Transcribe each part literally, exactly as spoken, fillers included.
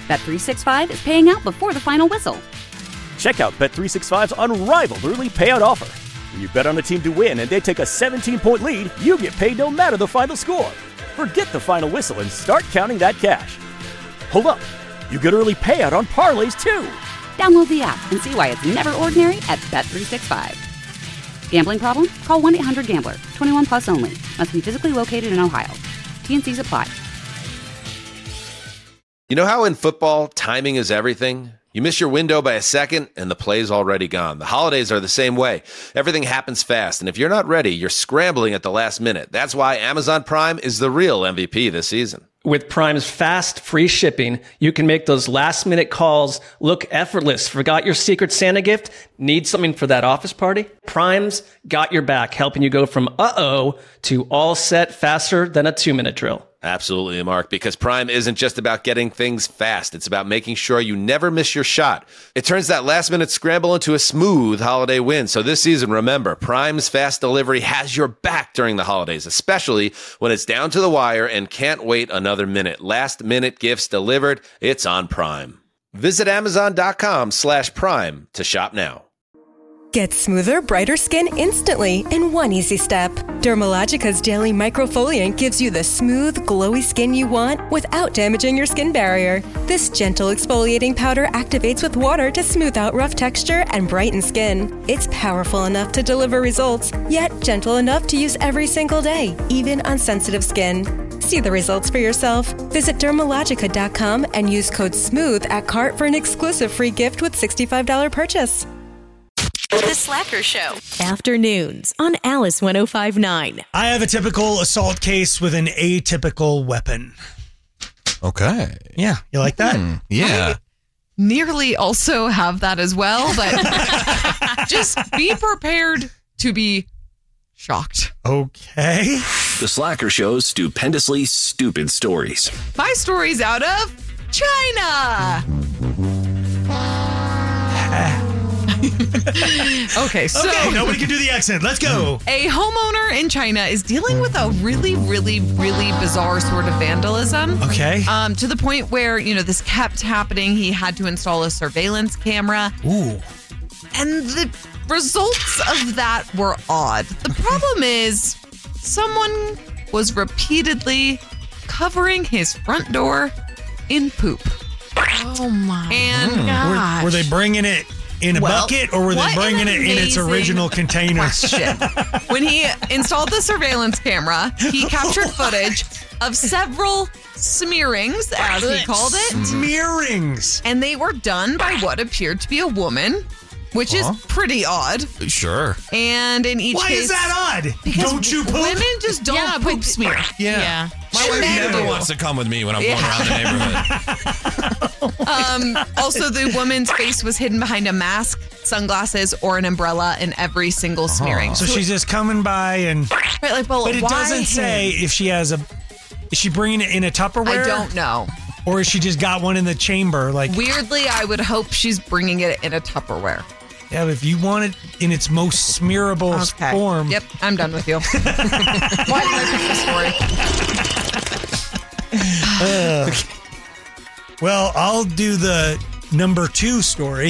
Bet three sixty-five is paying out before the final whistle. Check out Bet three sixty-five's unrivaled early payout offer. When you bet on a team to win and they take a seventeen-point lead, you get paid no matter the final score. Forget the final whistle and start counting that cash. Hold up. You get early payout on parlays, too. Download the app and see why it's never ordinary at Bet three sixty-five. Gambling problem? Call one eight hundred gambler. twenty-one plus only. Must be physically located in Ohio. T and C's apply. You know how in football, timing is everything? You miss your window by a second, and the play's already gone. The holidays are the same way. Everything happens fast, and if you're not ready, you're scrambling at the last minute. That's why Amazon Prime is the real M V P this season. With Prime's fast, free shipping, you can make those last-minute calls look effortless. Forgot your Secret Santa gift? Need something for that office party? Prime's got your back, helping you go from uh-oh to all set faster than a two-minute drill. Absolutely, Mark, because Prime isn't just about getting things fast. It's about making sure you never miss your shot. It turns that last-minute scramble into a smooth holiday win. So this season, remember, Prime's fast delivery has your back during the holidays, especially when it's down to the wire and can't wait another minute. Last-minute gifts delivered, it's on Prime. Visit Amazon.com slash Prime to shop now. Get smoother, brighter skin instantly in one easy step. Dermalogica's Daily Microfoliant gives you the smooth, glowy skin you want without damaging your skin barrier. This gentle exfoliating powder activates with water to smooth out rough texture and brighten skin. It's powerful enough to deliver results, yet gentle enough to use every single day, even on sensitive skin. See the results for yourself. Visit Dermalogica dot com and use code SMOOTH at cart for an exclusive free gift with sixty-five dollars purchase. The Slacker Show. Afternoons on Alice one oh five point nine. I have a typical assault case with an atypical weapon. Okay. Yeah, you like that? Hmm. Yeah. I nearly also have that as well, but just be prepared to be shocked. Okay. The Slacker Show's stupendously stupid stories. My story's out of China. Okay, so okay, nobody can do the accent. Let's go. A homeowner in China is dealing with a really, really, really bizarre sort of vandalism. Okay. Um, to the point where, you know, this kept happening. He had to install a surveillance camera. Ooh. And the results of that were odd. The problem is someone was repeatedly covering his front door in poop. Oh my and gosh. Were, were they bringing it in a well, bucket, or were they bringing it in its original container? Question. When he installed the surveillance camera, he captured footage of several smearings, as he called it. Smearings. And they were done by what appeared to be a woman, which Huh? is pretty odd. Sure. And in each Why case... is that odd? Because don't you poop? Women just don't Yeah, poop but- smear. Yeah. Yeah. My wife Men never do. wants to come with me when I'm Yeah. going around the neighborhood. Um, also, the woman's face was hidden behind a mask, sunglasses, or an umbrella in every single smearing. So she's just coming by and... Right, like, well, But it why doesn't him? say if she has a... Is she bringing it in a Tupperware? I don't know. Or has she just got one in the chamber? Like, Weirdly, I would hope she's bringing it in a Tupperware. yeah, if you want it in its most smearable Okay. form... Yep, I'm done with you. Why did I pick this story? Uh, well, I'll do the number two story.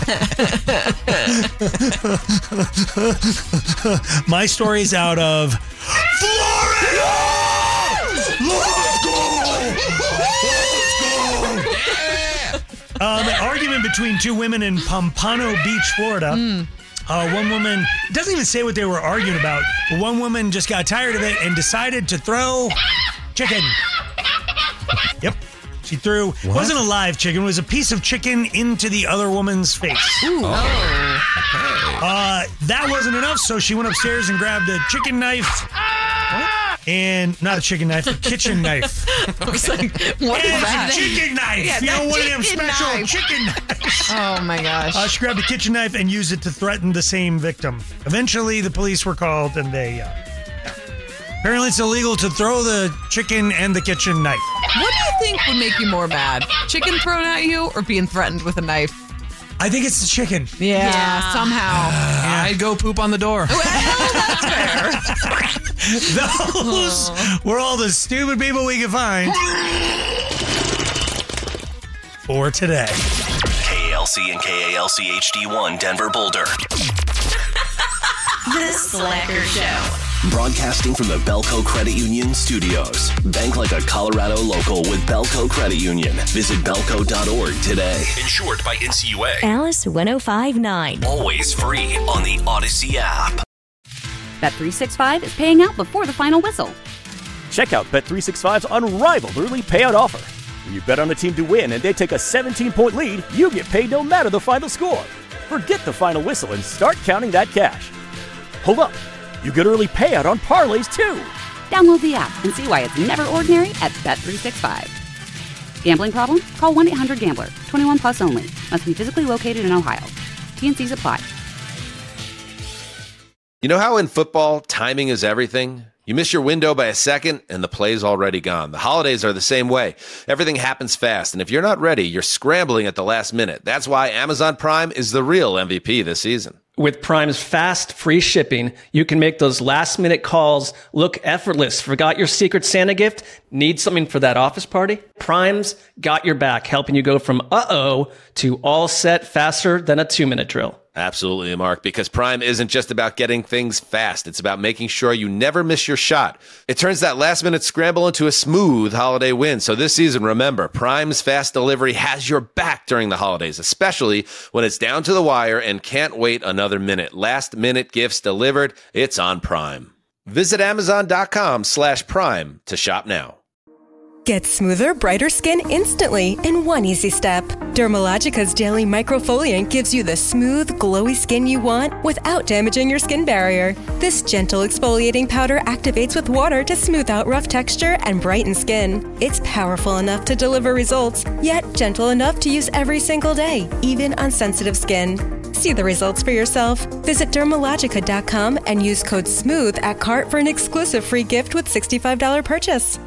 My story's out of Florida! Let's go! Let's go! Um, an argument between two women in Pompano Beach, Florida. Mm. Uh, one woman, doesn't even say what they were arguing about, but one woman just got tired of it and decided to throw chicken. Yep. She threw, it wasn't a live chicken, it was a piece of chicken into the other woman's face. Ooh. Oh. Uh, that wasn't enough, so she went upstairs and grabbed a chicken knife. And, not a chicken knife, a kitchen knife. I was like, what is And that? a chicken knife. Yeah, you that know, one of them chicken special knife. chicken knives. Oh my gosh. Uh, she grabbed a kitchen knife and used it to threaten the same victim. Eventually, the police were called, and they... Uh, yeah. Apparently, it's illegal to throw the chicken and the kitchen knife. What do you think would make you more mad? Chicken thrown at you or being threatened with a knife? I think it's the chicken. Yeah, Yeah. somehow. Uh, I'd go poop on the door. Well, that's fair. Those were all the stupid people we could find. for today. K A L C and K A L C H D one Denver Boulder. The Slacker Show. Broadcasting from the Belco Credit Union studios. Bank like a Colorado local with Belco Credit Union. Visit belco dot org today. Insured by N C U A. Alice one oh five point nine. Always free on the Odyssey app. Bet three sixty-five is paying out before the final whistle. Check out Bet three sixty-five's unrivaled early payout offer. When you bet on a team to win and they take a seventeen-point lead, you get paid no matter the final score. Forget the final whistle and start counting that cash. Hold up. You get early payout on parlays, too. Download the app and see why it's never ordinary at Bet three sixty-five. Gambling problem? Call one eight hundred gambler. twenty-one plus only. Must be physically located in Ohio. T N Cs apply. You know how in football, timing is everything? You miss your window by a second, and the play's already gone. The holidays are the same way. Everything happens fast, and if you're not ready, you're scrambling at the last minute. That's why Amazon Prime is the real M V P this season. With Prime's fast, free shipping, you can make those last-minute calls look effortless. Forgot your Secret Santa gift? Need something for that office party? Prime's got your back, helping you go from uh-oh to all set faster than a two-minute drill. Absolutely, Mark, because Prime isn't just about getting things fast. It's about making sure you never miss your shot. It turns that last-minute scramble into a smooth holiday win. So this season, remember, Prime's fast delivery has your back during the holidays, especially when it's down to the wire and can't wait another minute. Last-minute gifts delivered, it's on Prime. Visit amazon.com slash prime to shop now. Get smoother, brighter skin instantly in one easy step. Dermalogica's Daily Microfoliant gives you the smooth, glowy skin you want without damaging your skin barrier. This gentle exfoliating powder activates with water to smooth out rough texture and brighten skin. It's powerful enough to deliver results, yet gentle enough to use every single day, even on sensitive skin. See the results for yourself. Visit dermalogica dot com and use code SMOOTH at cart for an exclusive free gift with sixty-five dollars purchase.